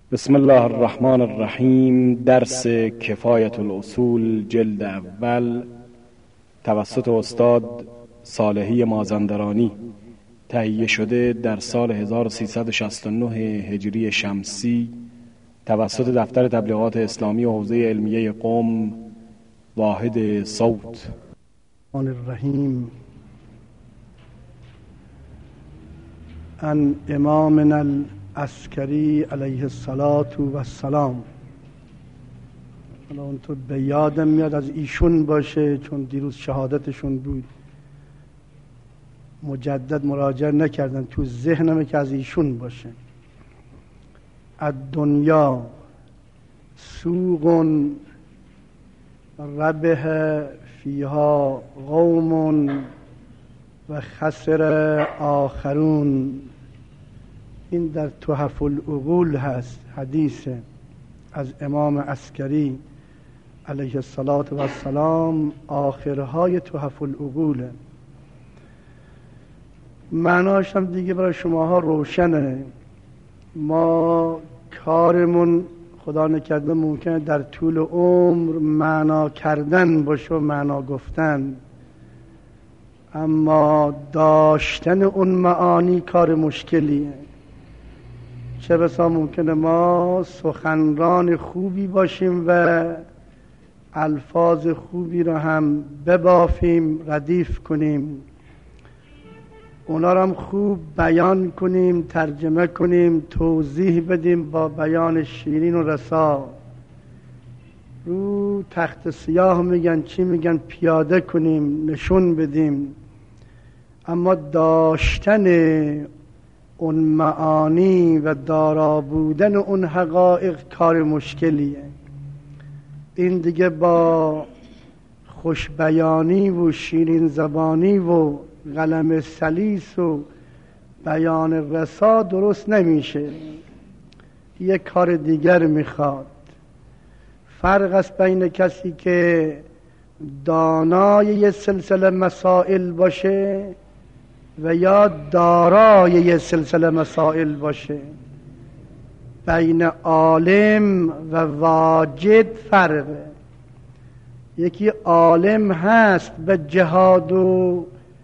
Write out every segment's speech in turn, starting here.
بسم الله الرحمن الرحیم. درس کفایت الاصول جلد اول توسط استاد صالحی مازندرانی تهیه شده در سال 1369 هجری شمسی توسط دفتر تبلیغات اسلامی و حوزه علمیه قم واحد صوت. الرحیم. ان امامنا العسکری علیه الصلاة و السلام. حالا اونطور به یادم میاد از ایشون باشه چون دیروز شهادتشون بود، مجدد مراجعه نکردن، تو ذهنمه که از ایشون باشه. الدنیا سوق ربح فیها قوم و خسر آخرون. این در تحف العقول هست، حدیث از امام عسکری علیه الصلاة و السلام، آخرهای تحف العقوله. معناش هم دیگه برای شماها روشنه. ما کارمون خدا نکرده ممکنه در طول عمر معنا کردن باشه و معنا گفتن، اما داشتن اون معانی کار مشکلیه. چه بسا ممکنه ما سخنران خوبی باشیم و الفاظ خوبی رو هم ببافیم، ردیف کنیم، اونا رو هم خوب بیان کنیم، ترجمه کنیم، توضیح بدیم با بیان شیرین و رسا. رو تخت سیاه میگن چی میگن، پیاده کنیم، نشون بدیم. اما داشتن اون معانی و دارا بودن اون حقایق کار مشکلیه. این دیگه با خوش بیانی و شیرین زبانی و قلم سلیس و بیان رسا درست نمیشه، یک کار دیگر میخواد. فرق است بین کسی که دانای یه سلسله مسائل باشه و یا دارای یه سلسله مسائل باشه. بین عالم و واجد فرقه. یکی عالم هست به جهاد و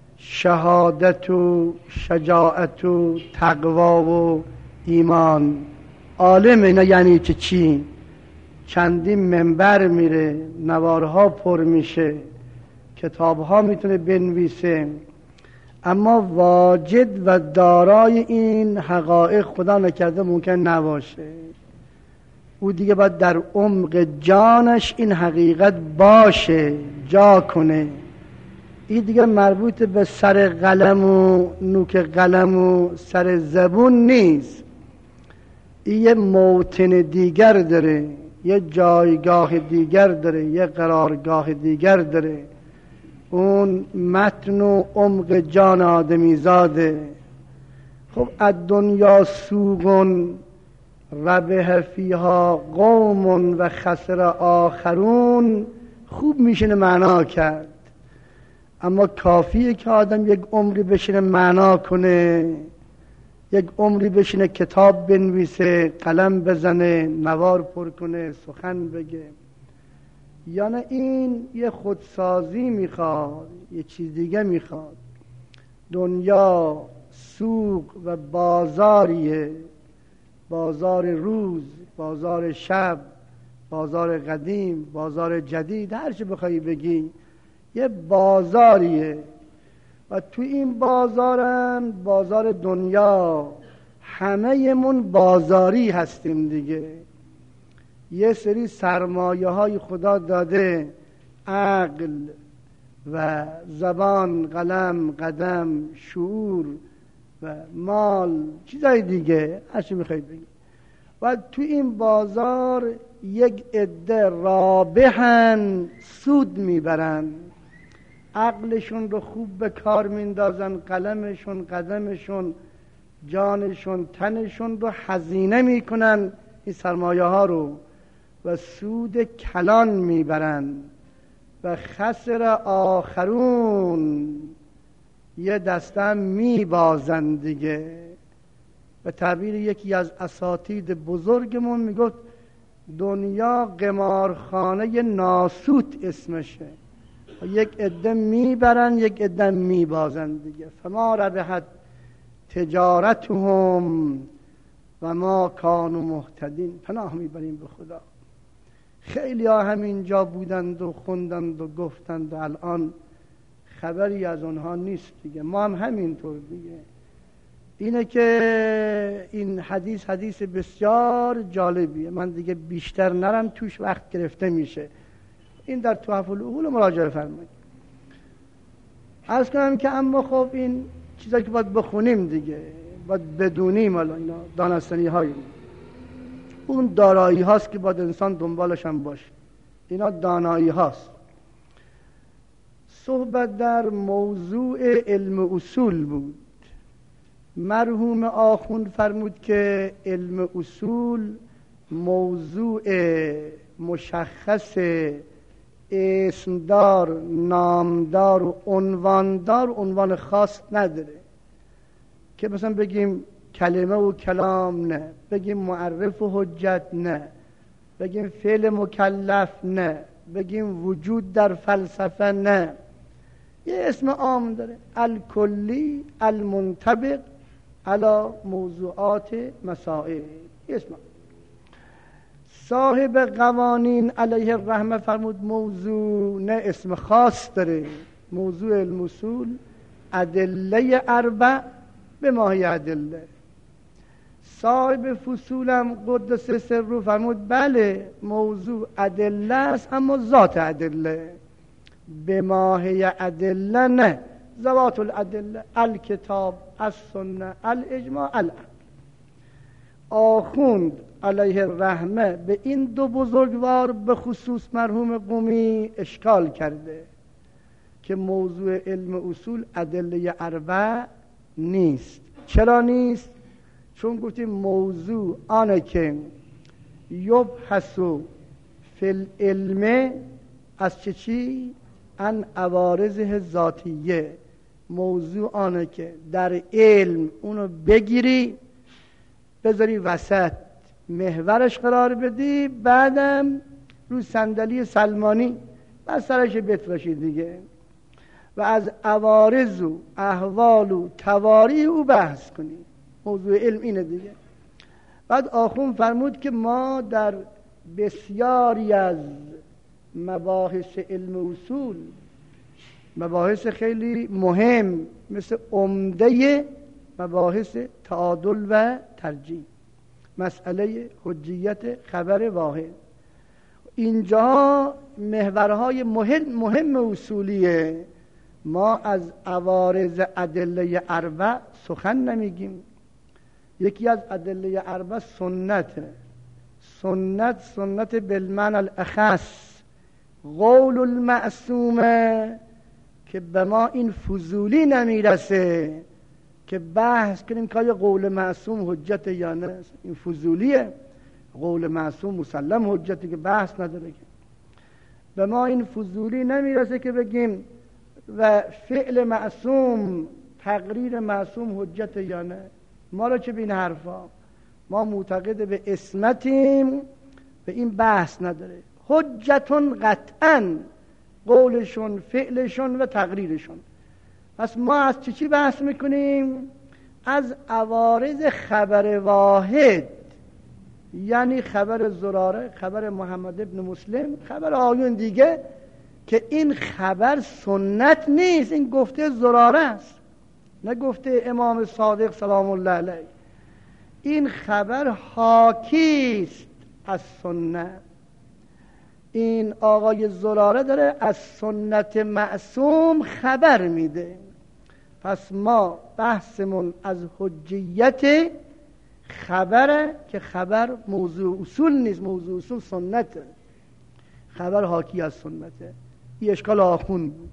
شهادت و شجاعت و تقوا و ایمان. عالم اینا یعنی چی؟ چندین منبر میره، نوارها پر میشه، کتابها میتونه بنویسه، اما واجد و دارای این حقایق خدا نکرده ممکن نباشه. او دیگه باید در عمق جانش این حقیقت باشه، جا کنه. این دیگه مربوط به سر قلم و نوک قلم و سر زبون نیست. این یه موطن دیگر داره، یه جایگاه دیگر داره، یه قرارگاه دیگر داره. اون متن و عمق جان آدمی زاده. خب الدنیا سوق ربح فیها قوم و خسر آخرون خوب میشینه معنا کرد، اما کافیه که آدم یک عمری بشینه معنا کنه، یک عمری بشینه کتاب بنویسه، قلم بزنه، نوار پر کنه، سخن بگه؟ یا نه این یه خودسازی میخواد، یه چیز دیگه میخواد. دنیا سوق و بازاریه، بازار روز، بازار شب، بازار قدیم، بازار جدید، هر چی بخوای بگی یه بازاریه. و تو این بازارم، بازار دنیا، همه من بازاری هستیم دیگه. یه سری سرمایه های خدا داده، عقل و زبان، قلم، قدم، شعور و مال، چیزای دیگه هر چی میخواید بگید. و تو این بازار یک عده رابحن، سود میبرن، عقلشون رو خوب به کار میندازن، قلمشون، قدمشون، جانشون، تنشون رو هزینه میکنن این سرمایه ها رو و سود کلان میبرن. و خسر آخرون، یه دسته میبازن دیگه. به تعبیر یکی از اساتید بزرگمون میگفت دنیا قمارخانه ناسوت اسمشه، یک عده میبرن یک عده میبازن دیگه. فما ربحت تجارتهم و ما کانوا مهتدین. پناه میبریم به خدا. خیلی ها همینجا بودند و خوندند و گفتند و الان خبری از اونها نیست دیگه. ما هم همینطور دیگه. اینه که این حدیث بسیار جالبیه، من دیگه بیشتر نرم توش، وقت گرفته میشه. این در تحف العقول مراجعه فرمایید. عرض کنم که اما خب این چیزایی که باید بخونیم دیگه، باید بدونیم، الان اینا دانستنی های اون دارایی هاست که باید انسان دنبالش هم باشه. اینا دانایی هاست. صحبت در موضوع علم اصول بود. مرحوم آخوند فرمود که علم اصول موضوع مشخص اسمدار، نامدار و عنواندار، عنوان خاص نداره که مثلا بگیم کلمه و کلام، نه بگیم معرف و حجت، نه بگیم فعل مکلف، نه بگیم وجود در فلسفه، نه. یه اسم عام داره، الکلی المنطبق علی موضوعات مسائل. اسم صاحب قوانین علیه الرحمه فرمود موضوع نه اسم خاص داره. موضوع علم اصول ادله اربع به ماهی ادله. صاحب فصولم قدس سره فرمود بله موضوع ادله است اما ذات ادله، به ماهی ادله نه، ذوات الادله، الکتاب، السنه، الاجماع، العقل. آخوند علیه الرحمه به این دو بزرگوار به خصوص مرحوم قمی اشکال کرده که موضوع علم اصول ادله اربع نیست. چرا نیست؟ چون گفتیم موضوع آنه که یبحثو فی العلم از چی؟ ان عوارضه ذاتیه. موضوع آنه که در علم اونو بگیری بذاری وسط، محورش قرار بدی، بعدم رو صندلی سلمانی بس سرش بتراشی دیگه و از عوارض و احوال و تواری او بحث کنی. موضوع علم اینه دیگه. بعد آخوند فرمود که ما در بسیاری از مباحث علم اصول، مباحث خیلی مهم مثل عمده مباحث تعادل و ترجیح، مسئله حجیت خبر واحد، اینجا محورهای مهم اصولیه. ما از عوارض ادله اربع سخن نمیگیم. یکی از ادله اربع سنته. سنت بالمعنی الاخص، قول المعصومه، که به ما این فضولی نمیرسه که بحث کنیم که قول معصوم حجت یا نه. این فضولیه. قول معصوم مسلم حجتی که بحث نداره. که به ما این فضولی نمیرسه که بگیم و فعل معصوم، تقریر معصوم حجت یا نه. ما را چه بین حرفا؟ ما معتقد به اسمتیم، به این بحث نداره. حجتون قطعا قولشون، فعلشون و تقریرشون. پس ما از چی بحث میکنیم؟ از عوارض خبر واحد، یعنی خبر زراره، خبر محمد ابن مسلم، خبر آیون دیگه، که این خبر سنت نیست، این گفته زراره است، نه گفته امام صادق سلام الله علیه. این خبر حاکی است از سنت. این آقای زراره داره از سنت معصوم خبر میده. پس ما بحثمون از حجیت خبره که خبر موضوع اصول نیست، موضوع اصول سنته، خبر حاکی از سنته. این اشکال آخوند بود.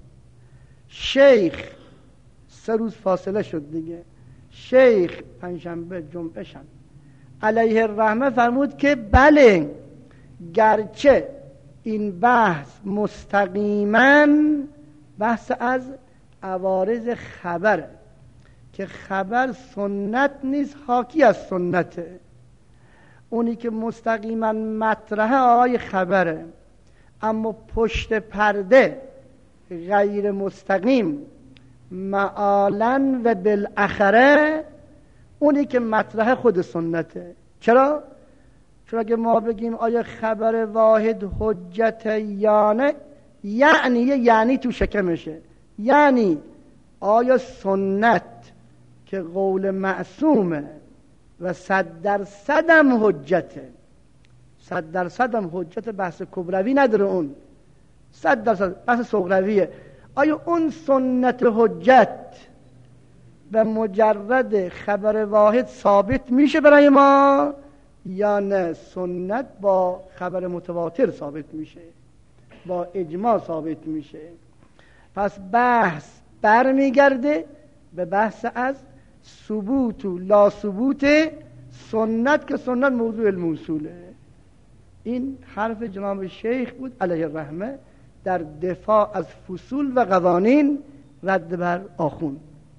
شیخ 3 روز فاصله شد دیگه، شیخ پنجشنبه جمعه شب علیه الرحمه فرمود که بله، گرچه این بحث مستقیما بحث از عوارض خبره، که خبر سنت نیست، حاکی از سنته. اونی که مستقیما مطرحه آقای خبره، اما پشت پرده غیر مستقیم معالن و بالاخره اونی که مطرحه خود سنته. چرا؟ چون اگه ما بگیم آیا خبر واحد حجت یا نه، یعنی تو شکمشه، یعنی آیا سنت که قول معصومه و 100% هم حجته، 100% هم حجت، بحث کبروی نداره، اون 100% بحث صغرویه. آیا اون سنت حجت به مجرد خبر واحد ثابت میشه برای ما یا نه سنت با خبر متواتر ثابت میشه، با اجماع ثابت میشه؟ پس بحث برمیگرده به بحث از ثبوت و لا ثبوت سنت، که سنت موضوع الموصوله. این حرف جناب شیخ بود علیه الرحمه در دفاع از فصول و قوانین رد بر آخوند.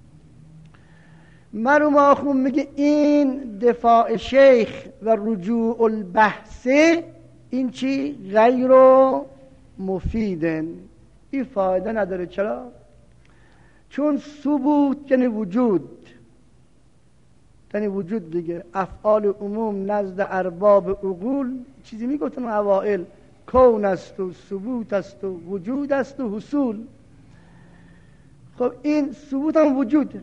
مرحوم آخوند میگه این دفاع شیخ و رجوع البحث این چی؟ غیر مفیدن، این فایده نداره. چرا؟ چون ثبوت یعنی وجود، یعنی وجود دیگه. افعال عموم نزد ارباب عقول چیزی میگفتن اوائل، کون است و ثبوت است و وجود است و حصول. خب این ثبوت هم وجوده،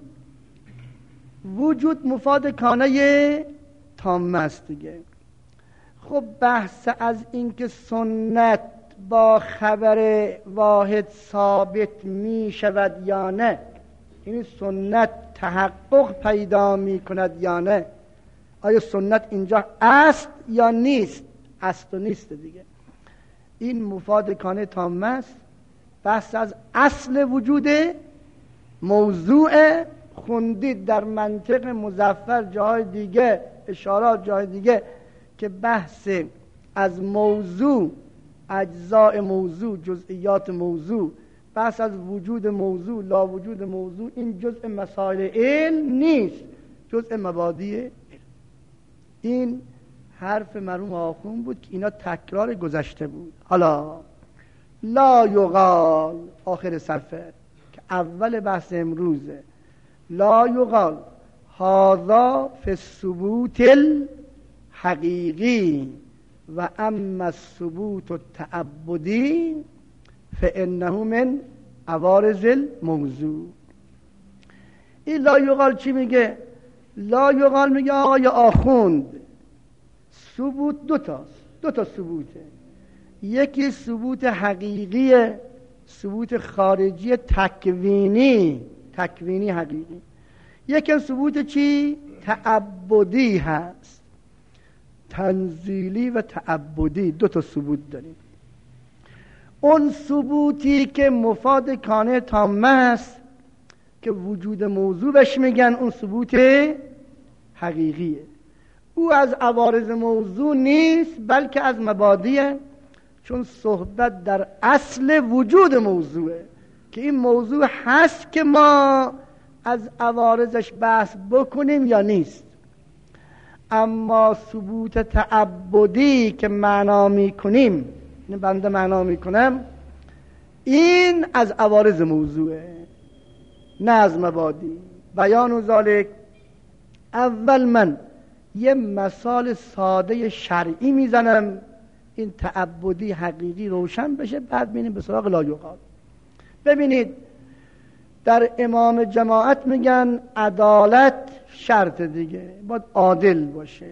وجود مفاد کانه تام است دیگه. خب بحث از این که سنت با خبر واحد ثابت می شود یا نه، این سنت تحقق پیدا می کند یا نه، آیا سنت اینجا است یا نیست؟ است و نیست دیگه. این مفاد کانه تام است. بحث از اصل وجود موضوع خوندید در منطق مظفر جای دیگه، اشارات جای دیگه، که بحث از موضوع، اجزاء موضوع، جزئیات موضوع، بحث از وجود موضوع، لا وجود موضوع، این جزء مسائل علم نیست، جزء مبادی علم. این حرف مرحوم آخوند بود که اینا تکرار گذشته بود. حالا لا یقال، آخر صفحه که اول بحث امروزه، لا یقال هذا فی الثبوت الحقیقی و اما الثبوت التعبدی فانه من عوارض الموضوع. این لا یقال چی میگه؟ لا یقال میگه آقای آخوند ثبوت دو تا ثبوته. یکی ثبوت حقیقیه، ثبوت خارجی تکوینی حقیقی. یکی ثبوت چی؟ تعبدی هست، تنزیلی و تعبدی. دو تا ثبوت داریم. اون ثبوتی که مفاد کانه تامه است که وجود موضوع بهش میگن، اون ثبوت حقیقیه. او از عوارض موضوع نیست بلکه از مبادیه، چون صحبت در اصل وجود موضوعه که این موضوع هست که ما از عوارضش بحث بکنیم یا نیست. اما ثبوت تعبدی که معنا میکنیم، این بنده معنا میکنم، این از عوارض موضوعه نه از مبادی. بیان و ذالک، اول من یه مثال ساده شرعی میزنم این تعبدی حقیقی روشن بشه، بعد بینیم به سراغ لا یقال. ببینید در امام جماعت میگن عدالت شرط دیگه، باید عادل باشه.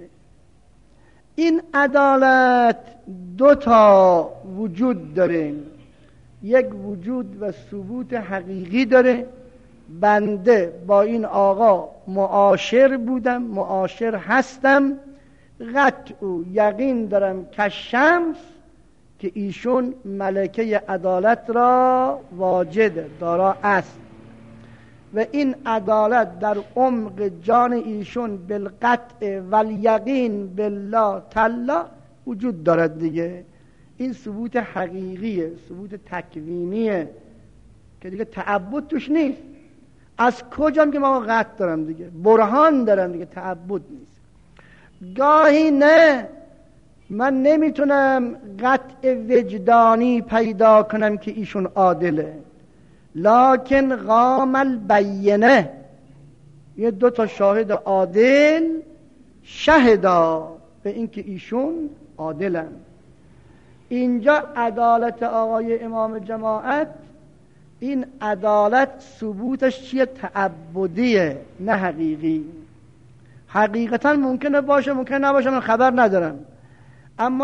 این عدالت دو تا وجود داره، یک وجود و ثبوت حقیقی داره. بنده با این آقا معاشر بودم، معاشر هستم، قطع و یقین دارم که شمس که ایشون ملکه عدالت را واجد دارا است و این عدالت در عمق جان ایشون بالقطع والیقین بالله تعالی وجود دارد دیگه. این ثبوت حقیقیه، ثبوت تکوینیه که دیگه تعبد توش نیست. از کجام که ما قطع دارم دیگه، برهان دارم دیگه، تعبد نیست. گاهی نه، من نمیتونم قطع وجدانی پیدا کنم که ایشون عادله، لکن قام البینه، یه 2 تا شاهد عادل شهدا به اینکه ایشون عادلن. اینجا عدالت آقای امام جماعت، این عدالت ثبوتش چیه؟ تعبدیه نه حقیقی. حقیقتا ممکنه باشه ممکنه نباشه، من خبر ندارم، اما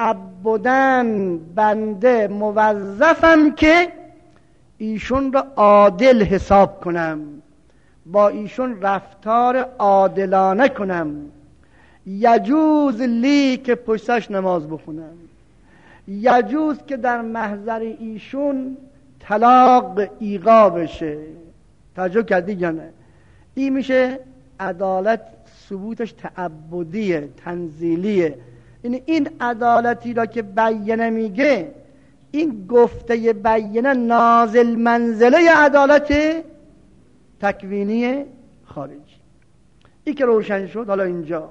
تعبدن بنده موظفم که ایشون را عادل حساب کنم، با ایشون رفتار عادلانه کنم. یجوز لی که پشتش نماز بخونم، یجوز که در محضر ایشون طلاق ایقا بشه. توجه کردی یا نه؟ این میشه عدالت ثبوتش تعبدیه، تنزیلیه. این عدالتی را که بیانه میگه، این گفته بیانه نازل منزله عدالت تکوینی خارجی. این که روشن شد. حالا اینجا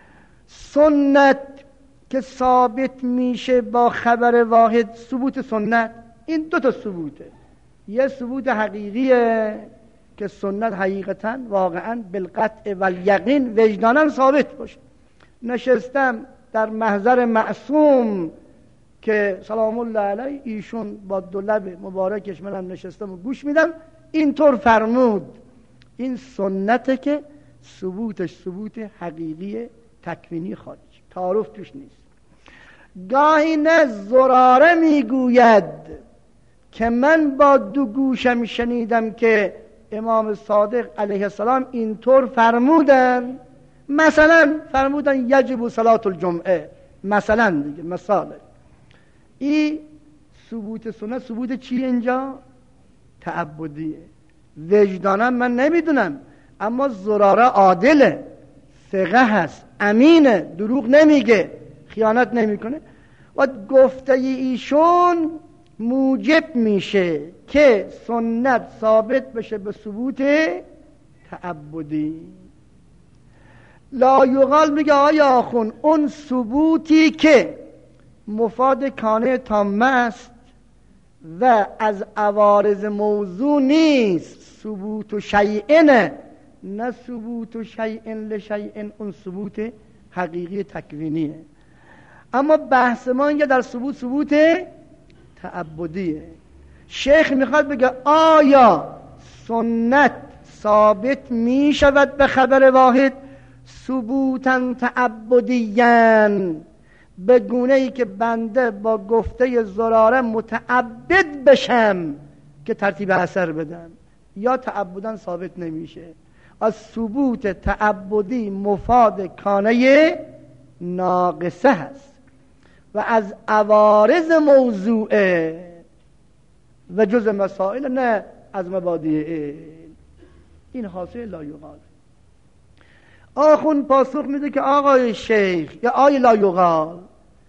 سنت که ثابت میشه با خبر واحد، ثبوت سنت این 2 تا ثبوته. یه ثبوت حقیقیه که سنت حقیقتا واقعا بالقطع و الیقین وجدانم ثابت باشه. نشستم در محضر معصوم که سلام الله علیه، ایشون با 2 لب مبارکش منم نشستم و گوش میدم، اینطور فرمود. این سنته که ثبوتش ثبوت حقیقی تکوینی خارجی، تعارف توش نیست. گاهی نه زراره میگوید که من با 2 گوشم شنیدم که امام صادق علیه السلام اینطور فرمودن، مثلا فرمودن یجب صلاة الجمعه، مثلا دیگه مثاله. این ثبوت سنت ثبوت چیه اینجا؟ تعبدیه. وجدانم من نمیدونم، اما زراره عادله، ثقه هست، امینه، دروغ نمیگه، خیانت نمیکنه. و گفته ایشون موجب میشه که سنت ثابت بشه به ثبوت تعبدی. لا یقال میگه آیا آخون اون ثبوتی که مفاد کانه تامه است و از عوارض موضوع نیست، ثبوت شیئن، نه ثبوت شیئن لشیئن، اون ثبوت حقیقی تکوینیه. اما بحث ما اینجا در ثبوت تعبدیه. شیخ میخواد بگه آیا سنت ثابت میشود به خبر واحد ثبوتا تعبدیاً، به گونه ای که بنده با گفته زراره متعبد بشم که ترتیب اثر بدم، یا تعبداً ثابت نمیشه. از ثبوت تعبدی مفاد کانه ناقصه هست و از عوارض موضوعه و جز مسائل، نه از مبادئ. این حاصل لا یقال. آخون پاسخ میده که آقای شیخ یا آقای لا یقال،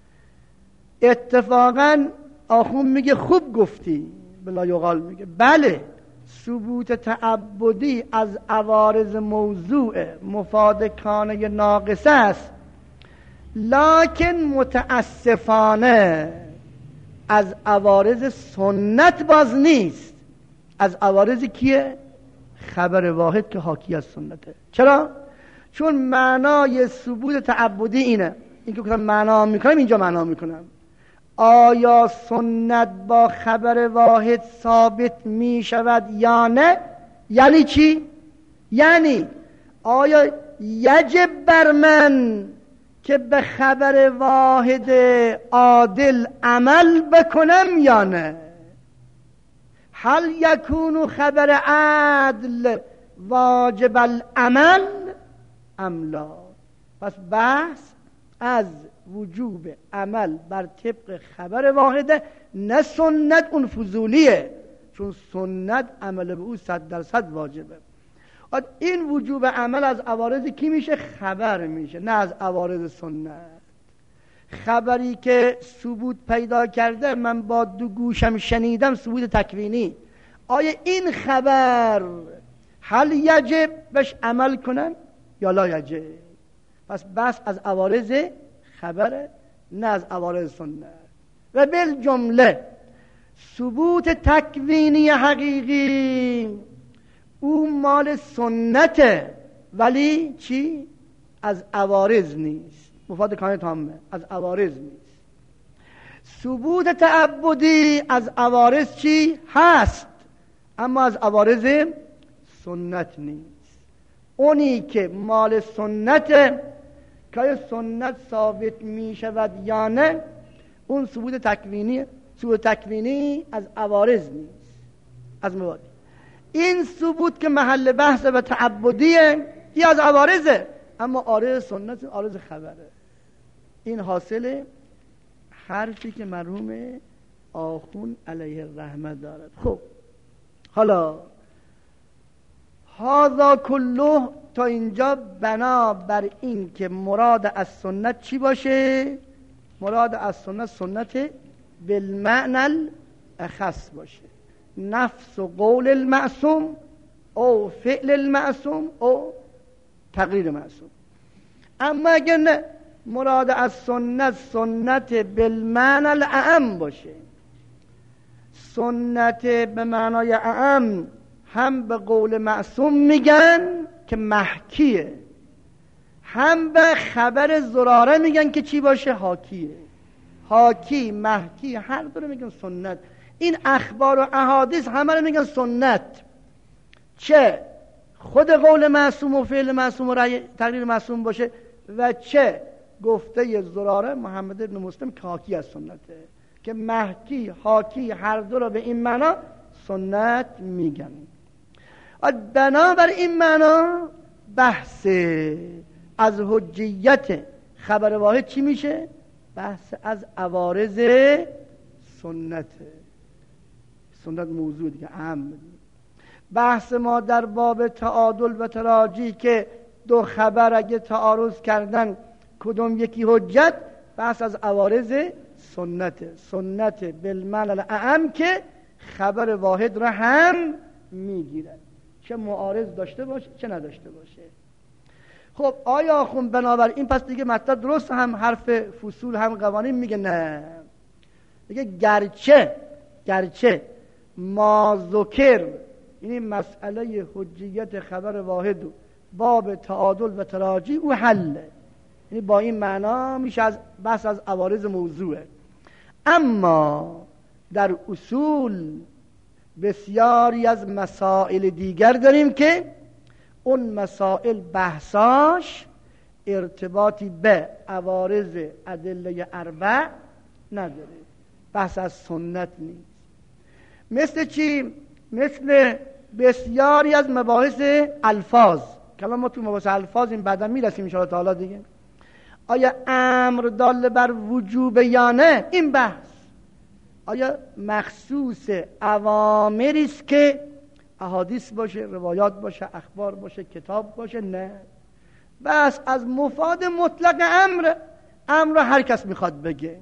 اتفاقا آخون میگه خوب گفتی. به لا یقال میگه بله، ثبوت تعبدی از عوارض موضوع مفاد کانه ناقصه است، لکن متاسفانه از عوارض سنت باز نیست. از عوارض کیه؟ خبر واحد که حاکی از سنته. چرا؟ چون معنای ثبوت تعبدی اینه، این که گفتم معنا میکنم اینجا معنا میکنم. آیا سنت با خبر واحد ثابت میشود یا نه؟ یعنی چی؟ یعنی آیا یجب بر من که به خبر واحد عادل عمل بکنم یا نه؟ هل یکون خبر عدل واجب العمل ام لا؟ پس بحث از وجوب عمل بر طبق خبر واحده، نه سنت اون فضولیه، چون سنت عمل به او 100% واجبه. این وجوب عمل از عوارض کی میشه؟ خبر میشه، نه از عوارض سنت. خبری که ثبوت پیدا کرده من با 2 گوشم شنیدم، ثبوت تکوینی. آیا این خبر هل یجب بهش عمل کنن یا لا یجب. پس بس از عوارض خبره نه از عوارض سنت. و بالجمله ثبوت تکوینی حقیقی او مال سنته، ولی چی؟ از عوارض نیست. مفاد کامل تامه، از عوارض نیست. ثبوت تعبدی از عوارض چی؟ هست، اما از عوارض سنت نیست. اونی که مال سنته که سنت ثابت می شود یا نه، اون ثبوت تکوینی. ثبوت تکوینی از عوارض نیست، از مواد. این ثبوت که محل بحث و تعبدیه یا از عوارضه، اما عارض سنت، عارض خبره. این حاصل حرفی که مرحوم آخوند علیه الرحمه دارد. خب حالا هذا کله تا اینجا بنا بر این که مراد از سنت چی باشه؟ مراد از سنت سنت بالمعنى الاخص باشه، نفس و قول المعصوم او فعل المعصوم او تقریر معصوم. اما اگر نه، مراد از سنت سنت بالمعنى الاعم باشه. سنت به معنای اعم هم به قول معصوم میگن که محکیه، هم به خبر زراره میگن که چی باشه؟ حاکیه. حاکی، محکی، هر دو رو میگن سنت. این اخبار و احادیث همه رو میگن سنت، چه خود قول معصوم و فعل معصوم و تقریر معصوم باشه و چه گفته زراره محمد ابن مسلم که حاکی از سنته، که محکی حاکی هر دو رو به این معنا سنت میگن. بنابر این معنا بحث از حجیت خبر واحد چی میشه؟ بحث از عوارض سنته. سنت موضوع دیگه اهم. بحث ما در باب تعادل و تراجی که دو خبر اگه تعارض کردن کدوم یکی حجت، بحث از عوارض سنته. سنت بالمعنى الاعم که خبر واحد را هم میگیرد، چه معارض داشته باشه چه نداشته باشه. خب آیا آخوند بنابر این پس دیگه مطلب درست هم حرف فصول هم قوانین میگه؟ نه، میگه گرچه ما ذکر، یعنی مسئله حجیت خبر واحد و باب تعادل و تراجی او حله، یعنی با این معنا میشه از بحث از عوارض موضوعه. اما در اصول بسیاری از مسائل دیگر داریم که اون مسائل بحثاش ارتباطی به عوارض ادله اربع نداره، بحث از سنت نیست. مثل چی؟ مثل بسیاری از مباحث الفاظ. کلام ما تو مباحث الفاظ این بعدا میرسیم ان شاء الله تعالی دیگه. آیا امر دال بر وجوب یا نه؟ این بحث آیا مخصوص اوامری است که احادیث باشه، روایات باشه، اخبار باشه، کتاب باشه؟ نه، بس از مفاد مطلق امر رو هر کس میخواد بگه.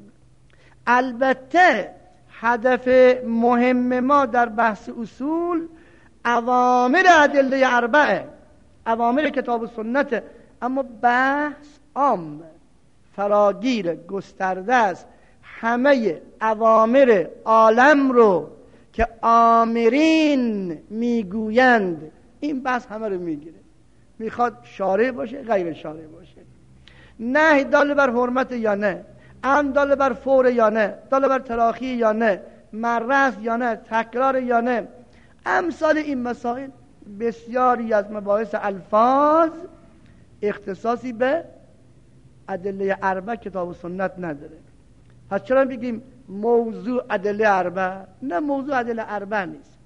البته هدف مهم ما در بحث اصول اوامر ادله اربعه، اوامر کتاب و سنت، اما بحث عام فراگیر گسترده است. همه اوامر عالم رو که آمرین میگویند، این بحث همه رو میگیره، میخواد شارع باشه غیر شارع باشه، نهی دال بر حرمت یا نه، امر دال بر فور یا نه، دال بر تراخی یا نه، مره یا نه، تکرار یا نه. امثال این مسائل بسیاری از مباحث الفاظ اختصاصی به ادله اربع کتاب و سنت نداره. پس چرا بگیم موضوع ادله اربع؟ نه، موضوع ادله اربع نیست.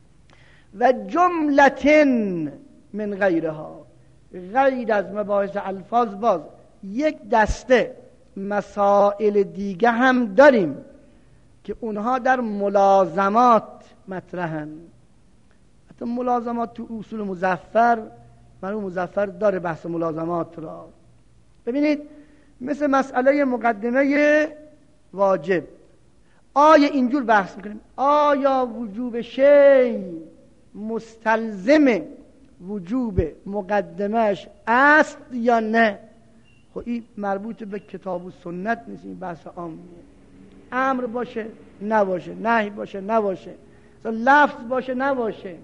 و جملتن من غیرها، غیر از مباحث الفاظ باز یک دسته مسائل دیگه هم داریم که اونها در ملازمات مطرحن. حتی ملازمات تو اصول مظفر، مرحوم مظفر داره بحث ملازمات را. ببینید مثل مسئله مقدمه واجب، آیا اینجور بحث میکنیم آیا وجوب شیء مستلزم وجوب مقدمش است یا نه. خب این مربوط به کتاب و سنت نیست، این بحث عامیه. امر باشه نباشه، نهی باشه نباشه، لفظ باشه نباشه.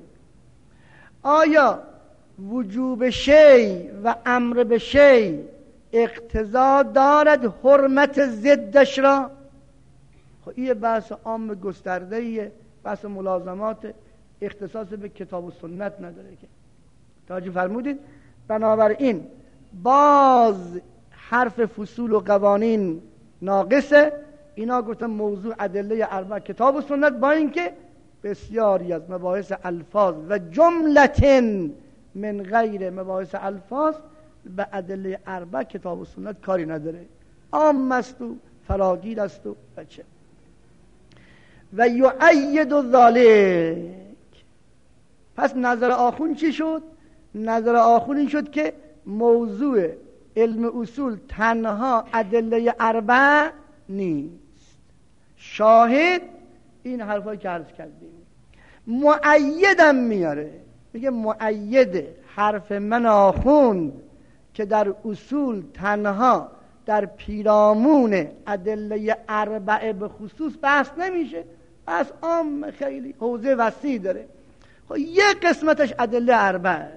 آیا وجوب شی و امر به شی اقتضا دارد حرمت ضدش را؟ خب این بحث عام گسترده‌ایه، بحث ملازمات، اختصاص به کتاب و سنت نداره که. توجه فرمودید؟ بنابراین باز حرف فصول و قوانین ناقصه. اینا گفتن موضوع ادله اربع کتاب و سنت، با اینکه بسیاری از مباحث الفاظ و جملتن من غیر مباحث الفاظ به ادله اربع کتاب و سنت کاری نداره، عام است و فراگیر است و بچه. و یؤید ذالک. پس نظر آخون چی شد؟ نظر آخون این شد که موضوع علم اصول تنها ادله اربع نیست. شاهد این حرفایی که عرض کردیم. مؤیدم میاره، میگه مؤید حرف من آخوند که در اصول تنها در پیرامون ادله اربعه به خصوص بحث نمیشه، بحث عام خیلی حوزه وسیع داره. خب یک قسمتش ادله اربعه،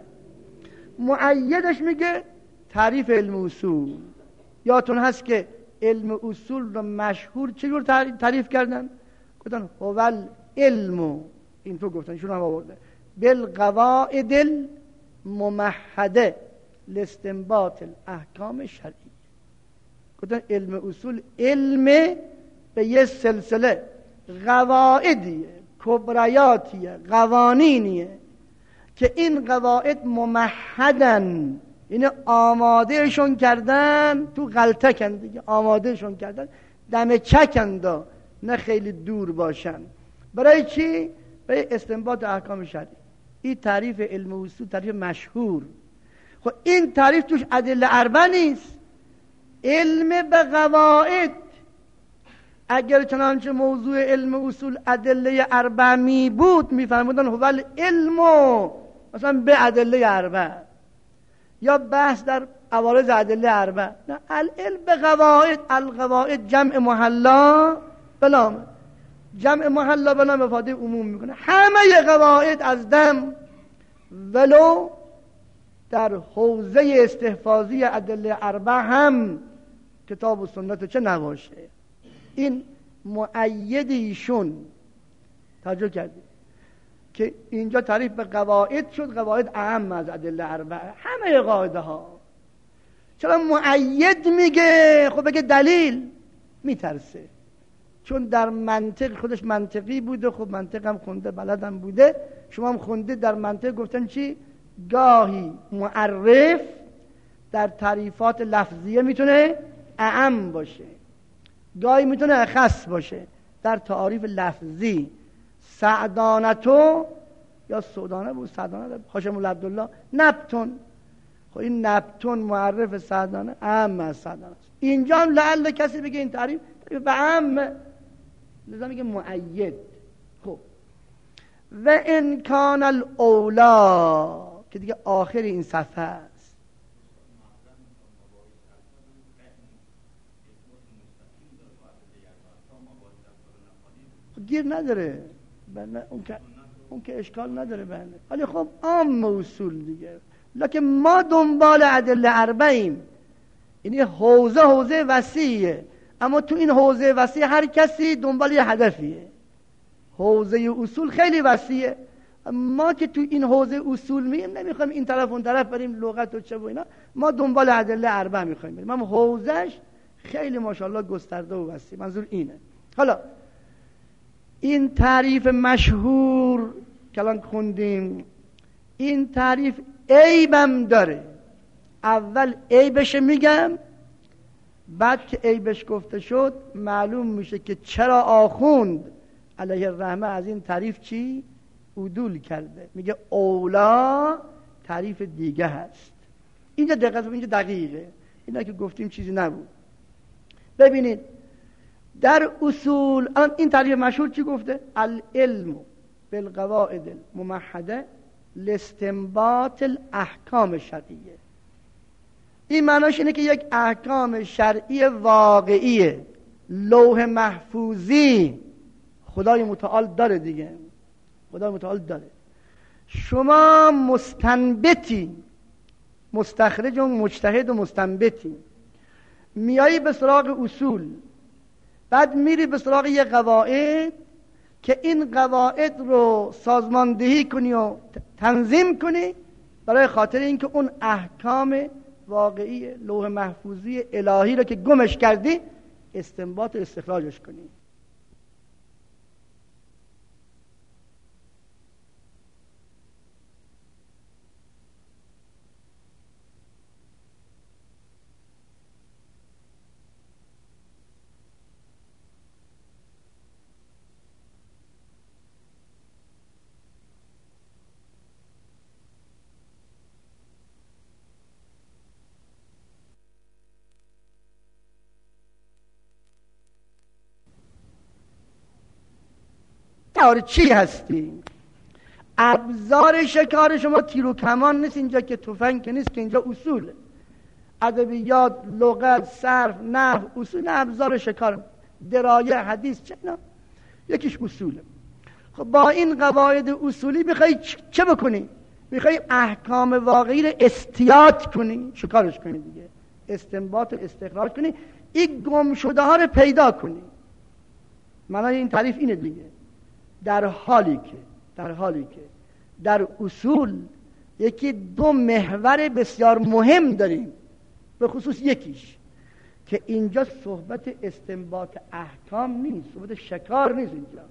مؤیدش میگه تعریف علم اصول. یادتون هست که علم اصول رو مشهور چجور تعریف کردن؟ گفتن هو العلم، اینطور گفتن، شون هم آورده، بالقواعد الممهده لاستنباط الاحکام شرعی. گفتن علم اصول علم به یه سلسله قواعدیه، کبریاتیه، قوانینیه که این قواعد ممهدن، یعنی آمادهشون کردن، تو غلطه کن آمادهشون کردن، دم چکند نه خیلی دور باشن. برای چی؟ برای استنباط احکام شرعی. این تعریف علم اصول تعریف مشهور. خب این تعریف توش ادله اربع نیست، علم به قواعد. اگر چنانچه موضوع علم اصول ادله اربع می بود میفرمودن هو العلم مثلا به ادله اربع، یا بحث در عوارض ادله اربع. نه، العلم به قواعد. القواعد جمع محلا بلام، جمع محلا بلام افاده عموم میکنه. همه قواعد از دم، ولو در حوزه استحفاظی ادله اربع هم کتاب و سنت چه نباشه. این مؤید ایشون. توجه کردید که اینجا تعریف به قواعد شد، قواعد اهم از ادله اربع، همه قاعده ها. چرا مؤید میگه؟ خب بگه دلیل، میترسه، چون در منطق خودش منطقی بوده. خب منطق هم خونده، بلدم بوده، شما هم خونده. در منطق گفتن چی؟ گاهی معرف در تعریفات لفظیه میتونه اعم باشه، گاهی میتونه اخص باشه. در تعاریف لفظی سعدانتو یا سودانه بود، سعدانه هاشم عبدالله نبتون. خب این نبتون معرف سعدانه اعم از سعدانه است. اینجا هم لعل کسی بگه این تعریف به اعم، لذا میگه مؤید. خب و ان کان الاولا که دیگه آخر این صفحه است. گیر نداره، اون که اشکال نداره بله، ولی خب عام اصول دیگه. لکن ما دنبال ادله اربعیم، یعنی حوزه وسیعه، اما تو این حوزه وسیع هر کسی دنبال یه هدفیه. حوزه اصول خیلی وسیعه، ما که تو این حوزه اصول میم نمیخوایم این طرف اون طرف بریم لغت و چه و اینا، ما دنبال ادله اربع میخوایم بریم. ما حوزهش خیلی ماشاءالله گسترده و وسیع. منظور اینه. حالا این تعریف مشهور که الان خوندیم، این تعریف عیبم داره. اول عیبش میگم، بعد که عیبش گفته شد معلوم میشه که چرا آخوند علیه الرحمه از این تعریف چی؟ عدول کرده. میگه اولا تعریف دیگه هست. اینجا دقیقه، اینجا دقیقه، اینا که گفتیم چیزی نبود. ببینید در اصول این تعریف مشهور چی گفته؟ العلم بالقواعد الممهده لاستنباط الاحکام شرعیه. این معناش اینه که یک احکام شرعی واقعی لوح محفوظی خدای متعال داره دیگه. خدای متعال داره. شما مستنبطی، مستخرج و مجتهد و مستنبطی، میایی به سراغ اصول، بعد میری به سراغ یه قواعد که این قواعد رو سازماندهی کنی و تنظیم کنی برای خاطر اینکه اون احکام واقعی لوح محفوظی الهی رو که گمش کردی استنباط و استخراجش کنی. چی هستی؟ ابزار شکار شما تیر و کمان نیست اینجا، که تفنگ که نیست، که اینجا اصوله. ادبیات، لغت، صرف، نحو، اصول ابزار شکار. درایه، حدیث، چه اینا یکیش اصوله. خب با این قواعد اصولی میخوای چه بکنی؟ میخوای احکام واقعی رو استیاد کنی، شکارش کنی دیگه، استنباط و استخراج کنی، این گم شده ها رو پیدا کنی. معنی این تعریف اینه دیگه. در حالی که در اصول یکی دو محور بسیار مهم داریم، به خصوص یکیش که اینجا صحبت استنباط احکام نیست، صحبت شکار نیست، اینجا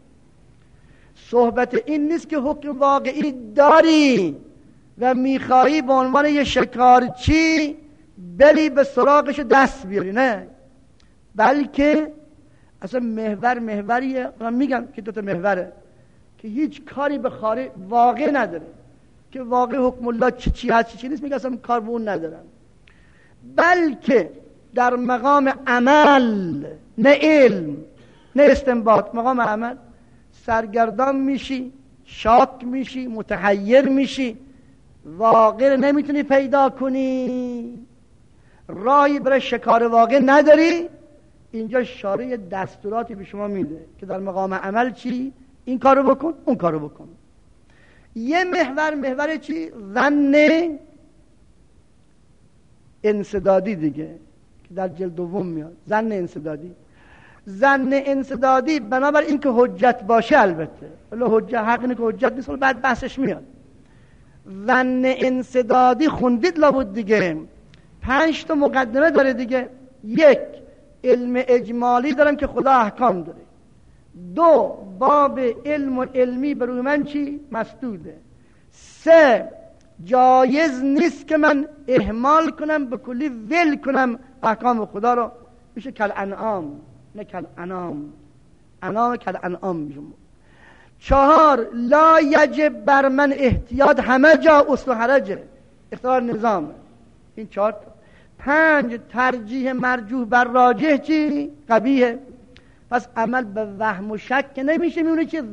صحبت این نیست که حکم واقعی داری و میخواهی به عنوان یه شکارچی بری به سراغش دست بیاری، نه، بلکه اصلا محوریه. من میگم که دوتا محوره که هیچ کاری به خارج واقع نداره، که واقع حکم الله چی هست چی نیست، میگه اصلا کار به اون ندارم، بلکه در مقام عمل، نه علم نه استنباط، مقام عمل سرگردان میشی، شاک میشی، متحیر میشی، واقع نمیتونی پیدا کنی، راهی برای شکار واقع نداری. اینجا شارع دستوراتی به شما میده که در مقام عمل چی؟ این کارو بکن، اون کارو بکن. یه محور چی؟ ظن انسدادی دیگه که در جلد دوم میاد. ظن انسدادی بنابر این که حجت باشه، البته ولی حجت حق اینه که حجت نیست، بعد بحثش میاد. ظن انسدادی خوندید لابد دیگه، 5 تا مقدمه داره دیگه. 1 علم اجمالی دارم که خدا احکام داره. 2 باب علم و علمی بر روی من چی؟ مسدوده. 3 جایز نیست که من اهمال کنم، به کلی ول کنم احکام خدا رو، میشه کل انعام، نه کل انام، انام کل انعام میشه. 4 لا یجب بر من احتیاط، همه جا اصل و حرجه، اختیار نظام. این 4 تا. 5 ترجیح مرجوح بر راجح چی؟ قبیحه. پس عمل به وهم و شک که نمیشه، میونه چی؟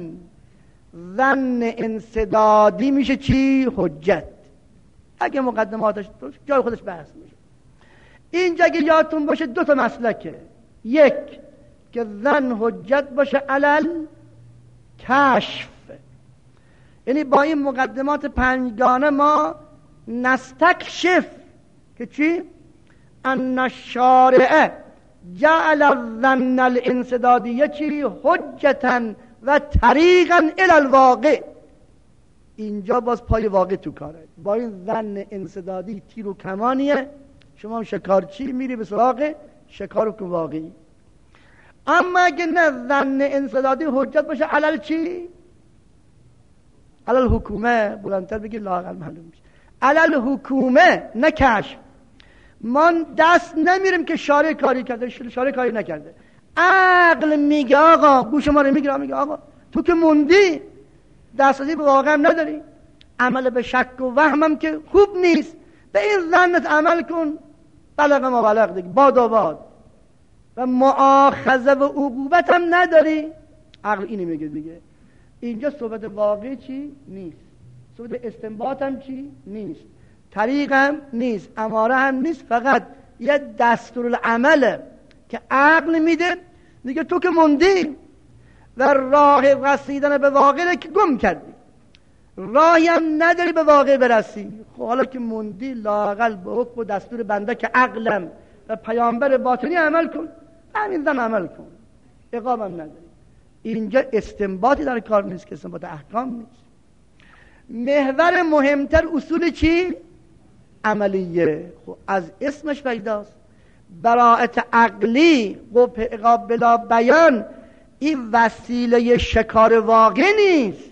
ظن انسدادی میشه چی؟ حجت. اگه مقدماتش جای خودش بحث میشه. اینجا اگه یادتون باشه 2 تا مسلکه. 1 که ظن حجت باشه علل کشف، یعنی با این مقدمات 5 ما نستکشف که چی؟ ان الشارع جعل الظن الانسدادیه چی؟ حجتا و طریقا الی الواقع. اینجا باز پای واقع تو کاره. با این ظن انسدادی تیر و کمانیه، شما هم شکارچی میری به سراغ شکار و واقعی. اما اگه نه ظن انسدادی حجت باشه علل چی؟ علل حکومه، بلندتر بگی لااقل معلوم میشه، علل حکومه نه کشف. ما دست نمیریم که شارع کاری کرده، شارع کاری نکرده. عقل میگه آقا، گوش ما رو میگه آقا تو که موندی، دسترسی به واقع هم نداری، عمل به شک و وهمم که خوب نیست، به این ظنت عمل کن، بلغ ما بلغ دیگه، باد و باد، و مؤاخذه و عقوبت هم نداری. عقل اینو میگه دیگه. اینجا صحبت واقعی چی؟ نیست، اصول استنباط هم چی؟ نیست، طریق هم نیست، اماره هم نیست، فقط یه دستورالعمله که عقل میده، میگه تو که موندی و راه رسیدن به واقع که گم کردی، راهی هم نداری به واقع برسی. خب حالا که موندی، لااقل به حکم و دستور بنده که عقلم و پیامبر باطنی عمل کن، همین زن عمل کن، عقابم نداری. اینجا استنباطی در کار نیست که استنباط احکام نیست. محور مهمتر اصول چی؟ عملیه. خب از اسمش پیداست، براءت عقلی و عقاب بلا بیان. این وسیله شکار واقع نیست،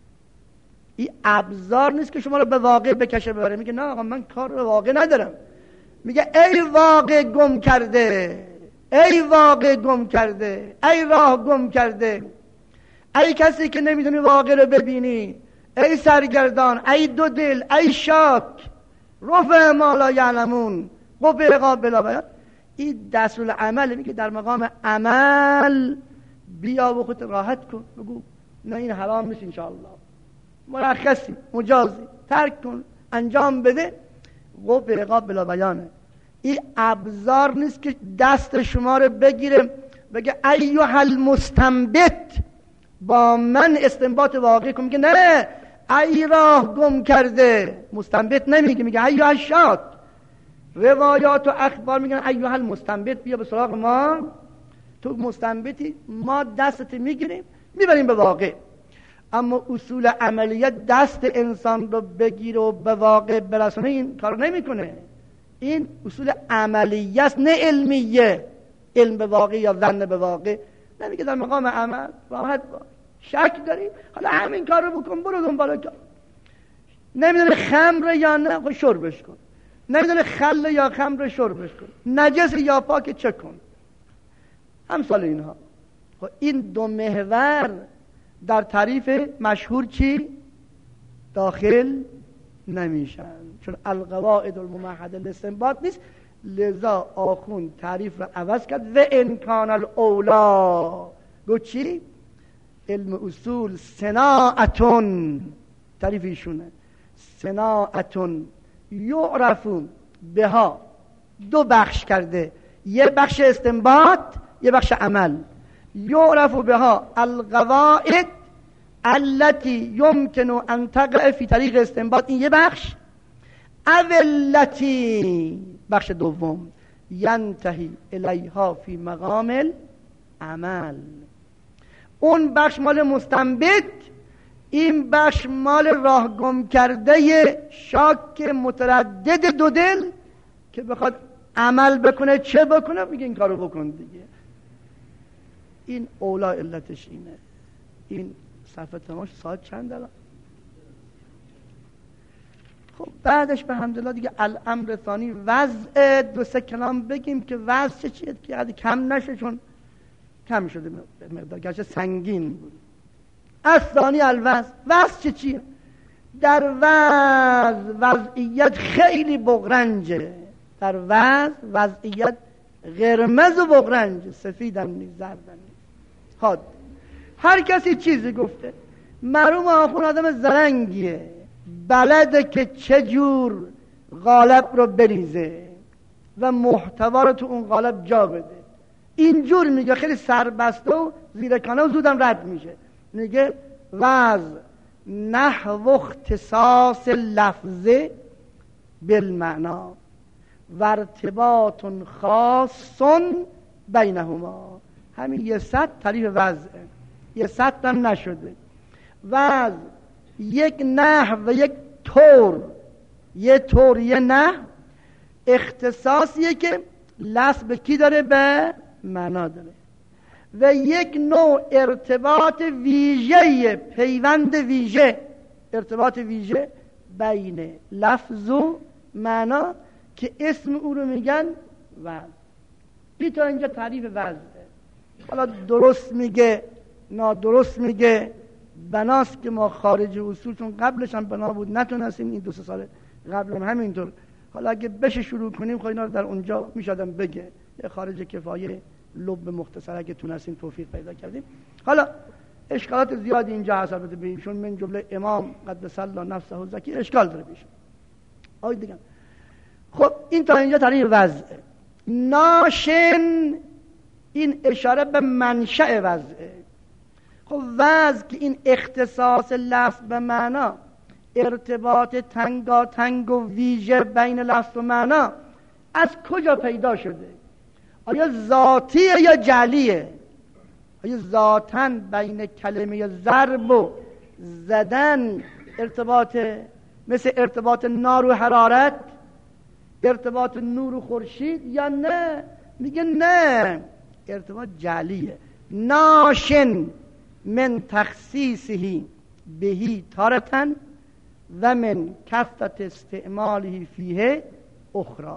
این ابزار نیست که شما رو به واقع بکشه ببره. میگه نه آقا من کار به واقع ندارم. میگه ای واقع گم کرده، ای واقع گم کرده، ای راه گم کرده، ای کسی که نمیدونی واقع رو ببینی، ای سرگردان، ای دو دل، ای شاک، رفع ما لا یعلمون، قبه عقاب بلا بیان. این دستور عمل. میگه در مقام عمل بیا و خودت راحت کن، بگو نه این حرام نیست، انشاءالله مرخصی، مجازی، ترک کن، انجام بده. قبه عقاب بلا بیانه. این ابزار نیست که دست شما رو بگیره بگه ایها المستنبت با من استنباط واقعی کن. میگه نه، ای راه گم کرده. مستنبت نمیگه، میگه ایها الشاک. روایات و اخبار میگن ایها المستنبت بیا به سراغ ما، تو مستنبتی، ما دستت میگیریم میبریم به واقع. اما اصول عملیت دست انسان رو بگیره و به واقع برسونه این کار نمیکنه. این اصول عملیه است نه علمیه. علم به واقع یا ظن به واقع نمیگه. در مقام عمل راحت باش. شک داری حالا همین کار رو بکن، برو دنبال کار. نمیدونه خمر یا نه، خب شربش کن. نمیدونه خل یا خمر، شربش کن. نجس یا پاک چک کن. همسال اینها. خب این دو محور در تعریف مشهور چی؟ داخل نمیشن، چون القواعد الممهده الاستنباط نیست. لذا آخوند تعریف را عوض کرد و امکان الاولا. گو چی؟ علم اصول صناعتون، تعریف ایشونه، صناعتون یعرفون بها. دو بخش کرده، یه بخش استنباط، یه بخش عمل. یعرف بها القواعد التي يمكن ان تقع في طریق استنباط، این یه بخش. التي بخش دوم ینتهی الیها فی مقام العمل. اون بخش مال مستنبط، این بخش مال راه گم کرده شاک متردد دو دل که بخواد عمل بکنه. چه بکنه؟ میگه این کارو بکن دیگه. این اولا علتش اینه. این صفحه تماش ساعت چند الان؟ خب بعدش به حمدالله دیگه الامر ثانی وضع. دو سه کلام بگیم که وضع چیه که کم نشه، چون کم شده مقدار، گرچه سنگین بود. از ثانی الوضع. وضع چیه؟ در وضعیت خیلی بغرنجه. در وضعیت قرمز و بغرنج، سفیدم نیست، زردم نیست. حاد هر کسی چیزی گفته. معلوم آخون آدم زرنگیه، بلده که چجور قالب رو بریزه و محتوا رو تو اون قالب جا بده. اینجور میگه، خیلی سربسته و زیرکانه و زودم رد میشه. میگه وضع نحو اختصاص لفظه بالمعنا و ارتباط خاص بینهما. همین یه سطح تعریف وضعه، یه سطح هم نشده. وضع یک نحو و یک طور، یه طور یه نحو، اختصاصیه که لفظ به کی داره؟ به معنا داره. و یک نوع ارتباط ویژه، پیوند ویژه، ارتباط ویژه بین لفظ و معنا که اسم او رو میگن وضع. بی تا اینجا تعریف وضعه. حالا درست میگه نادرست میگه، بناست که ما خارج اصول، چون قبلش هم بنا بود نتونستیم، این 2-3 سال قبل هم همینطور. حالا اگه بشه شروع کنیم خب اینا رو در اونجا میشادم بگه، خارج کفایه لب مختصر اگه تونستیم توفیق پیدا کردیم. حالا اشکالات زیادی اینجا هست البته به ایشون، من جمله امام قدس الله نفسه و زکی اشکال داره بهشون. آقای دیگه خب این تا اینجا تعریف وضع. ناشن این اشاره به منشأ وضعه. خب وضع که این اختصاص لفظ به معنا، ارتباط تنگاتنگ و ویژه بین لفظ و معنا از کجا پیدا شده؟ آیا ذاتیه یا جعلیه؟ آیا ذاتاً بین کلمه ضرب و زدن ارتباط مثل ارتباط نار و حرارت، ارتباط نور و خورشید، یا نه؟ میگه نه، ارتباط جعلیه. ناشن من تخصیصه بهی تارتن و من کثرت استعماله فیه اخرى.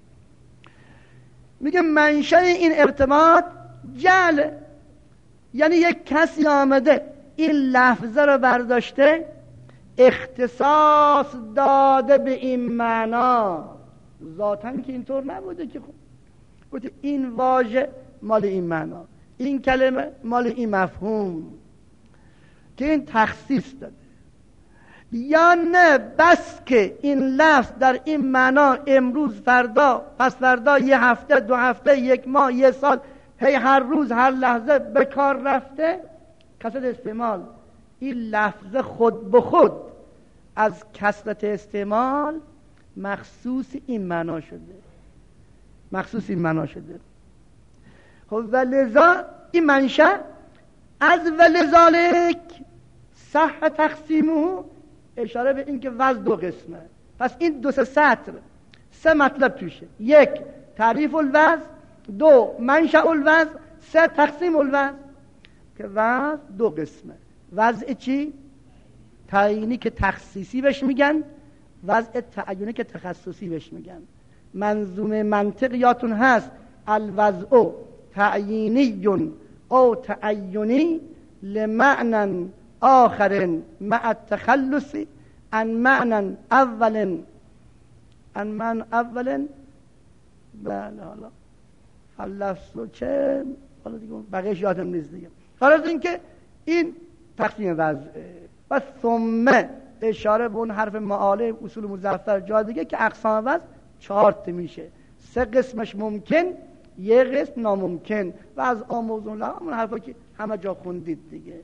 میگه منشأ این ارتباط جعل، یعنی یک کسی آمده این لفظه رو برداشته اختصاص داده به این معنا، ذاتاً که اینطور نبوده که. خب گفته این واژه مال این معنا، این کلمه مال این مفهوم، که این تخصیص داده. یا نه بس که این لفظ در این معنا امروز، فردا، پس فردا، یه هفته، 2 هفته، 1 ماه، 1 سال، هی هر روز، هر لحظه به کار رفته، کثرت استعمال این لفظ خود به خود از کثرت استعمال مخصوص این معنا شده، مخصوص این معنا شده. خب ولذا این منشأ از ولذالک صح تقسیمه، اشاره به این که وضع 2 قسمه. پس این 2 سطر 3 مطلب توشه: 1 تعریف الوضع، 2 منشأ الوضع، 3 تقسیم الوضع. که وضع 2 قسمه: وضع چی؟ تعیینی که تخصیصی بهش میگن، وضع تعینی که تخصصی بهش میگن. منظومه منطق یاتون هست: الوضع تعیینی او تعینی لمعنى آخر مع التخلص عن معنى اول، عن معنى اول. بله حالا اللفظ چه حالا دیگه بقیه‌اش یادم نیست دیگه. حالا اینکه این تقسیم وضعه. و ثم اشاره به اون حرف معاله اصول مظفر جا دیگه که اقسام وضع 4 میشه: 3 قسمش ممکن، 1 قسم ناممکن. و از آموزون الله همون حرفا که همه جا خوندید دیگه.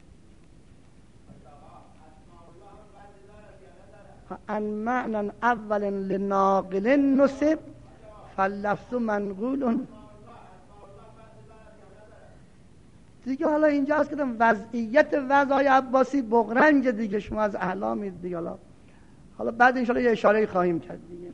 ان معنى اول لناقل نصب فاللفظ منقول دیگه. حالا اینجا هست که وضعیت وضعای عباسی بغرنج دیگه، شما از احلامید دیگه. حالا بعد انشاءالله یه اشاره خواهیم کرد دیگه.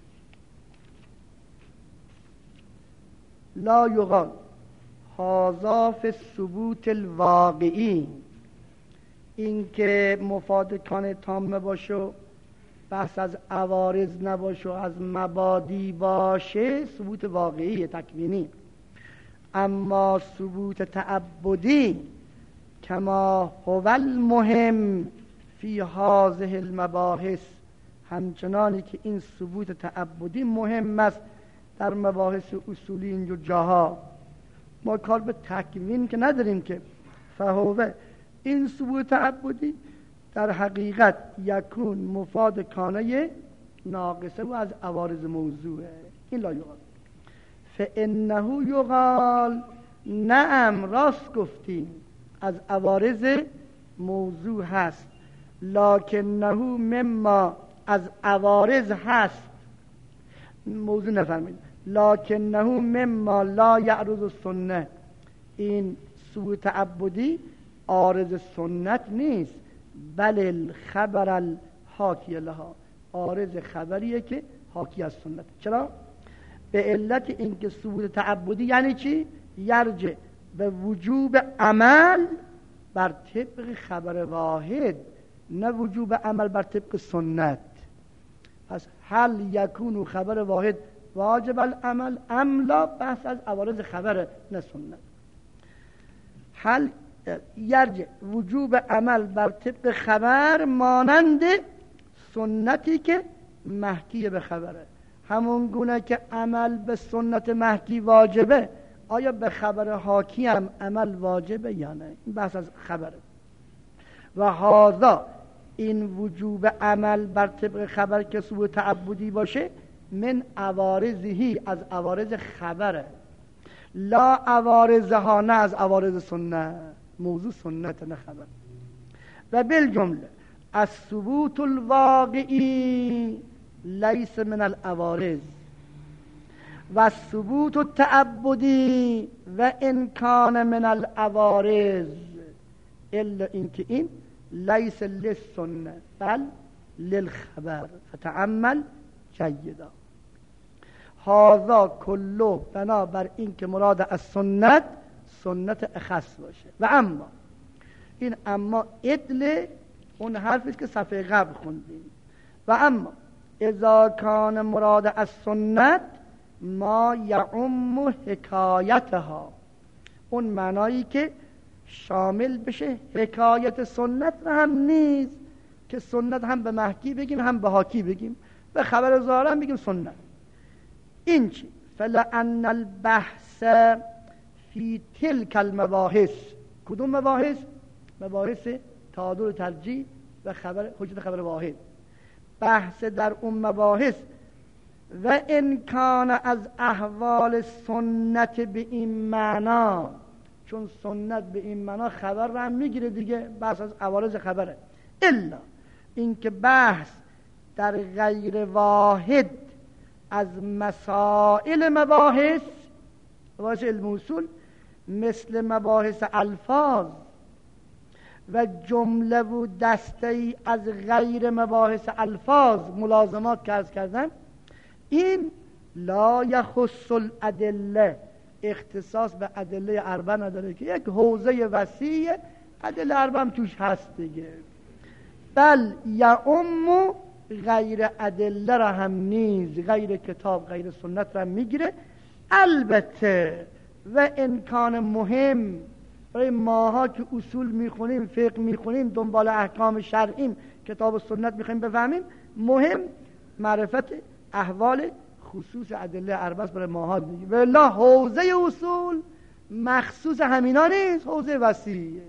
لا یقال هذا فی الثبوت الواقعی، این که مفاد کان تامه باشه و بحث از عوارض نباشه و از مبادی باشه، ثبوت واقعی تکوینی. اما ثبوت تعبدی کما هو المهم فی هذه المباحث، همچنانی که این ثبوت تعبدی مهم است در مباحث اصولی اینجور جاها. ما کار به تکوین که نداریم که. فهوه این ثبوت تعبدی در حقیقت یکون مفاد کانه ناقصه و از عوارض موضوعه. این لا یقال. فانه یقال، نعم راست گفتیم، از عوارض موضوع هست. لکنه مما از عوارض هست، موضوع نفهمید. لکنه مما لا یعرض السنه، این ثبوت تعبدی عارض سنت نیست، بل الخبر الحاکی لها، عارض خبریه که حاکی از سنت. چرا؟ به علت اینکه ثبوت تعبدی یعنی چی؟ یرجع به وجوب عمل بر طبق خبر واحد، نه وجوب عمل بر طبق سنت. پس هل یکون خبر واحد واجب العمل ام لا، بحث از عوارض خبر نه سنت. هل یرجع وجوب عمل بر طبق خبر مانند سنتی که محکی به خبره، همون گونه که عمل به سنت محکی واجبه، آیا به خبر حاکی هم عمل واجبه یا نه؟ این بحث از خبره. و هذا این وجوب عمل بر طبق خبر که ثبوت تعبدی باشه من عوارضهی از عوارض خبره، لا عوارضها نه از عوارض سنت. موضوع سنت نه خبر. و بالجمله از ثبوت الواقعی لیس من العوارض و ثبوت التعبدی و امکان من العوارض الا اینکه این لیس للسنه بل للخبر فتعمل جیدا. هذا کلو بنابر این که مراد از سنت سنت اخص باشه. و اما این اما ادل اون حرفی که صفحه قبل خوندیم. و اما اذا کان مراد از سنت ما یعم حکایتها، اون معنایی که شامل بشه حکایت سنت هم نیست که سنت هم به محکی بگیم هم به حاکی بگیم، به خبر ظاهر هم بگیم سنت. این چی؟ فلأن البحث فی تلک المباحث، کدوم مباحث؟ مباحث تعادل و ترجیح و خبر حجت خبر واحد. بحث در اون مباحث و امکان از احوال سنت به این معنا، چون سنت به این معنا خبر رو هم میگیره دیگه، بحث از عوارض خبره. الا اینکه بحث در غیر واحد از مسائل مباحث علم اصول مثل مباحث الفاظ و جمله و دسته ای از غیر مباحث الفاظ ملازمات که عرض کردن، این لا یخص الادله، اختصاص به ادله اربع نداره که یک حوزه وسیع ادله اربع هم توش هست دیگه، بل یعم غیر ادله را هم نیز، غیر کتاب غیر سنت را میگیره. البته و امکان مهم برای ماها که اصول میخونیم، فقه میخونیم، دنبال احکام شرعیم، کتاب و سنت میخوایم بفهمیم، مهم معرفت احوال خصوص ادله اربع برای ماها دیگه. والله حوزه اصول مخصوص همینا نیست، حوزه وسیعه.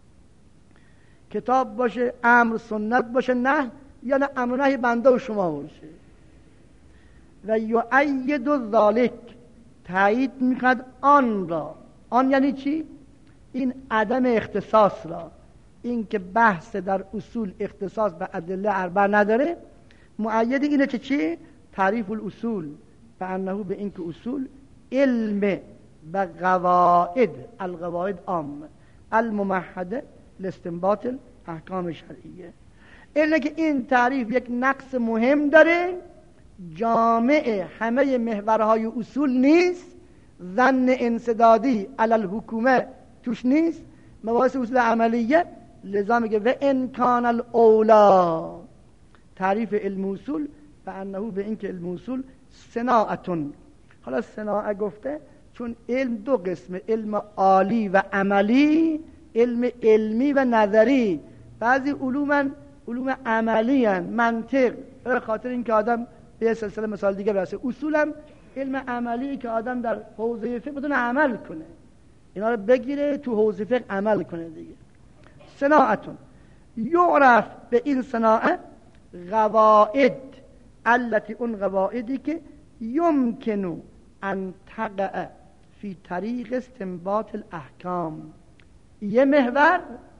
کتاب باشه امر، سنت باشه نه، یا نه امر نهی بنده و شما باشه. و یؤید ذالک، تایید میکند آن را. آن یعنی چی؟ این عدم اختصاص را، این که بحث در اصول اختصاص به ادله اربع نداره، مؤید اینه که چی؟ تعریف الاصول فانه به این که اصول علم به قواعد، القواعد عام الممهده لاستنباط احکام شرعیه. اینه که این تعریف یک نقص مهم داره، جامع همه محورهای اصول نیست، ظن انسدادی علی الحکومه توش نیست، مباحث اصول عملیه. لذا میگه و امکان الاولا، تعریف علم اصول فانه به این که علم اصول صناعتون. حالا صناعه گفته چون علم دو قسمه، علم عالی و عملی، علم علمی و نظری. بعضی علوم عملی هن، منطق، به خاطر اینکه آدم به سلسله مثال دیگه برسه. اصول هم علم عملی که آدم در حوزه فقه بدون عمل کنه، اینا رو بگیره تو حوزه فقه عمل کنه دیگه. صناعتون یعرف به این صناعه قواعد التي، اون قواعدی که یمکنو ان تقع فی طریق استنباط الاحکام، یه محور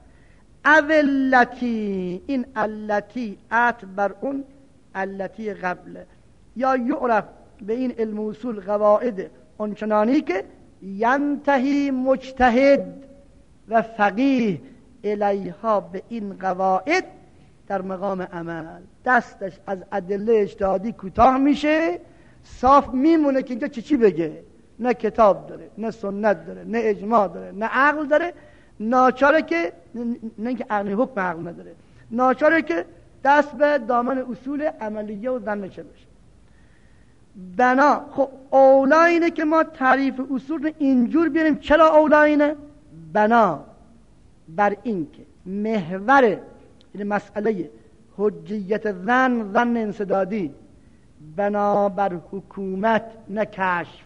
اولتی، این التی عطف بر اون التی قبل، یا یعرف به این علم اصول قواعد اونچنانی که ینتهی مجتهد و فقیه الیها، به این قواعد در مقام عمل دستش از ادله اجتهادی کوتاه میشه، صاف میمونه که اینجا چی بگه. نه کتاب داره، نه سنت داره، نه اجماع داره، نه عقل داره، ناچاره که نه اینکه حکم عقل نداره، ناچاره که دست به دامن اصول عملیه و ظن چه بشه. بنا خب اولا اینه که ما تعریف اصول رو اینجور بیاریم. چرا اولا اینه؟ بنا بر این که محور این مسئله حجیت ظن انسدادی بنابر حکومت نه کشف،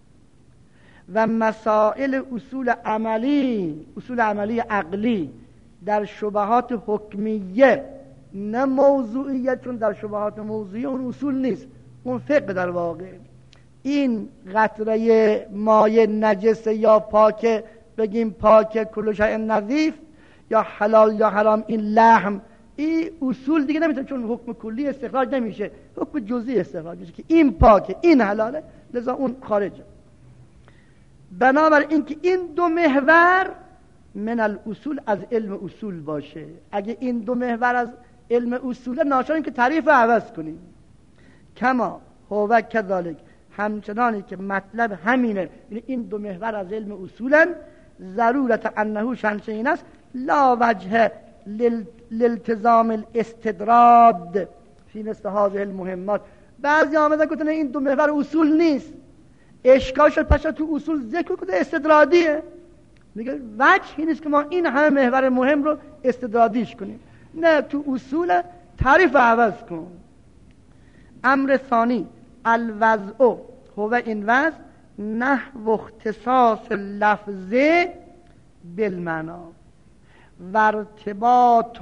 و مسائل اصول عملی عقلی در شبهات حکمیه نه موضوعیه، چون در شبهات موضوعی اون اصول نیست، اون فقه در واقع. این قطره مایع نجس یا پاک، بگیم پاک کل شیء نظیف، یا حلال یا حرام، این لحم، این اصول دیگه نمیتونه، چون حکم کلی استخراج نمیشه، حکم جزئی استخراج میشه که این پاکه این حلاله، لذا اون خارجه. بنابراین که این دو محور من الاصول از علم اصول باشه. اگه این دو محور از علم اصول، ناچاریم که تعریف رو عوض کنیم. کما هو کذالک، همچنانی که مطلب همینه، یعنی این دو محور از علم اصولن، ضرورت انه شانچه این است لا وجه لالتزام الاستدراد فی مثل هذه المهمات. بعضی آمدن گفتن این دو محور اصول نیست، اشکال شد پس تو اصول ذکر کنه استدرادیه. میگه وجه این است که ما این همه محور مهم رو استدرادیش کنیم، نه تو اصول تعریف عوض کن. امر ثانی الوضع، هو این وضع نحو اختصاص لفظه بالمعنا و ارتباط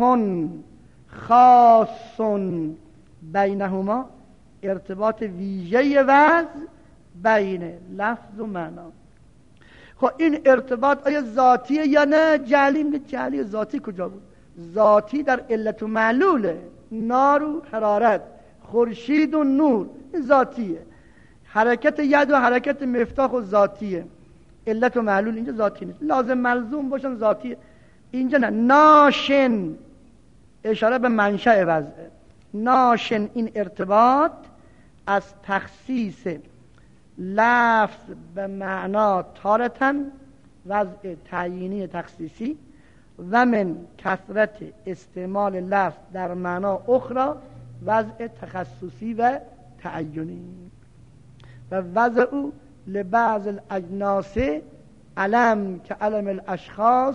خاص بینهما، ارتباط ویژه وضع بین لفظ و معنا. خب این ارتباط آیا ذاتیه یا نه جعلی؟ جعلی ذاتی کجا بود؟ ذاتی در علت و معلوله، نار و حرارت، خورشید و نور، این ذاتیه. حرکت ید و حرکت مفتاح و ذاتیه، علت و معلول اینجا ذاتی نیست. لازم ملزوم باشن ذاتیه، اینجا نه. ناشن اشاره به منشأ وضعه. ناشن این ارتباط از تخصیص لفظ به معنا تارتن، وضع تعیینی تخصیصی، و من کثرت استعمال لفظ در معنا اخرى، وضع تخصصی و تعینی. و وضع او لبعض الاجناس علم که علم الاشخاص،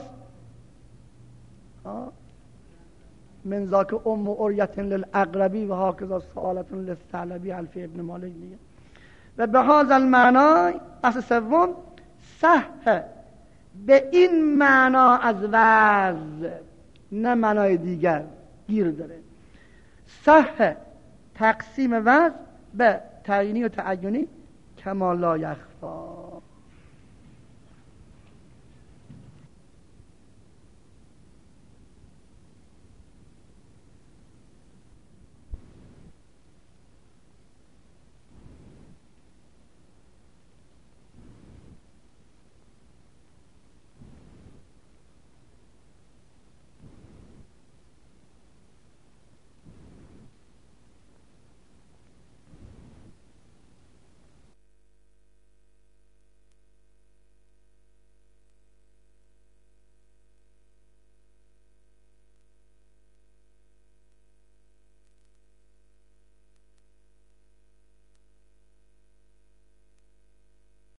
من ذاک ام اریت للعقربی و هاکذا سؤالت للثعلبی الفی ابن مالک دیگه. و به هذا المعنی بحث سوم صح، به این معنا از وضع، نه معنای دیگر گیر داره. صح تقسیم وضع به تعیینی و تعینی کما لا یخفا،